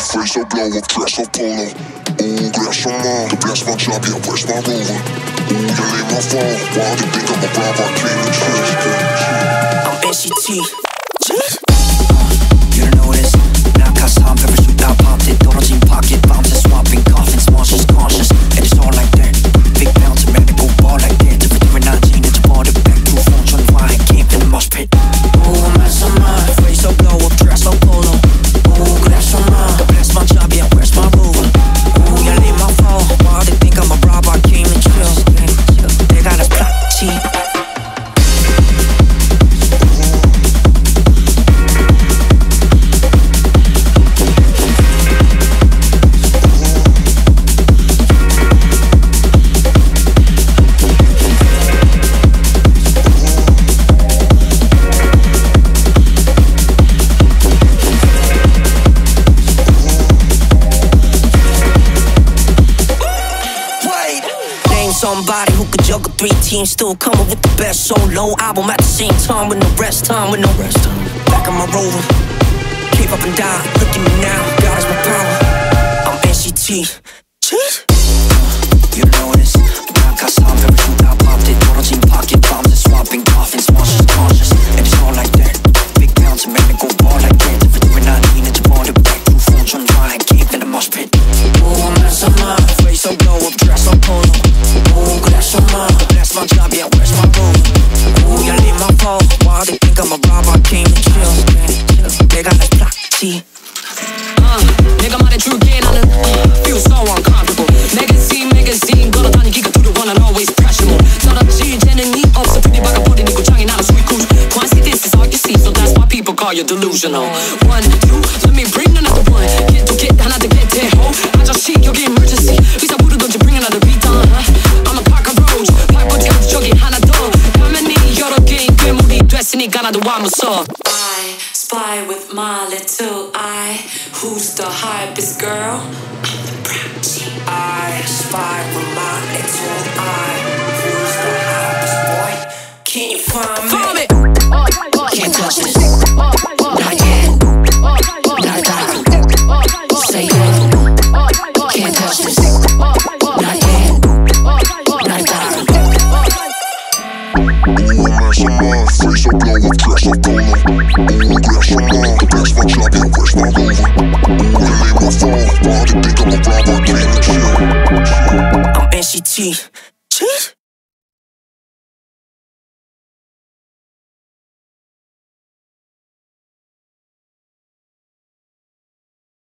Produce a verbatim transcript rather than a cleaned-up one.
face up, blow up, dress up, polo. Ooh, glass on mom, the best my job, yeah, where's my rover? Ooh, you lay my phone, why do you think I'm a bravo? I came in church. I'm N C T. You don't know this. 난 가슴 pepper shoot out popped it. 떨어진 pocket bombs and swapping coffins. Monsters conscious, and it's all like that. Big bounce and medical ball like that. Different nineteen, it's brought it back to a phone on wine. Came in the mosh pit. Ooh, I'm mess on mine. Face up, blow up, dress up, polo. Ooh, glass on mine. The blast my job, yeah, where's my rover? Ooh, you leave my phone. Why they think I'm a robber? I came and chill. They got us plot cheap. Somebody who could juggle three teams, still coming with the best solo album at the same time with no rest time, with no rest time. Back on my rover, keep up and down. Look at me now, God is my power. I'm N C T. You know this. 난 가슴 pepper shoot out popped it. 떨어진 pocket bombs and swapping coffins. Monsters conscious, and it's all like that. Big bounce and make me go ball like that. Different nineteen, it's brought it back. Two phones on wine, came in the mosh pit. Ooh, I'm messing up, face up, blow up, dress up, polo. Ooh, glass on mine, that's my job, yeah, where's my rover? Ooh, you leave my phone, why they think I'm a robber? I came to chill. 내가 날 플라치. Uh, 내가 말해줄게 나는 uh, feel so uncomfortable. magazine magazine 걸어다니기가 두려워 난 always pressure mode. 서럽지 재능이 없어 들이박아버린 이 고장이 나는 sweet cruise. Quantity this is all you see, so that's why people call you delusional. One, two, let me bring another one. get to get 하나 더 get that hoe. 아저씨 여기 emergency. 의사 부르던지 bring another beat on. huh? I'm a cockroach. 발버둥 저기 하나 더. 가만히 여러 개인 괴물이 됐으니까 나도 와 무서워. I spy with my little eye. Who's the hypest girl? I'm the Bratty. I spy with my little eye. Who's the hottest boy? Can you find me? Find me. Can't touch this. Not yet. Not that. Say it. Can't touch this. Not yet. Not that. Ooh, I'm messing up, face up, blow up, dress up, polo. Ooh, glass on mine, the best my job, yeah, where's my rover? Ooh, you lay my phone, why do you think I'm a robber? I came to chill. I'm N C T.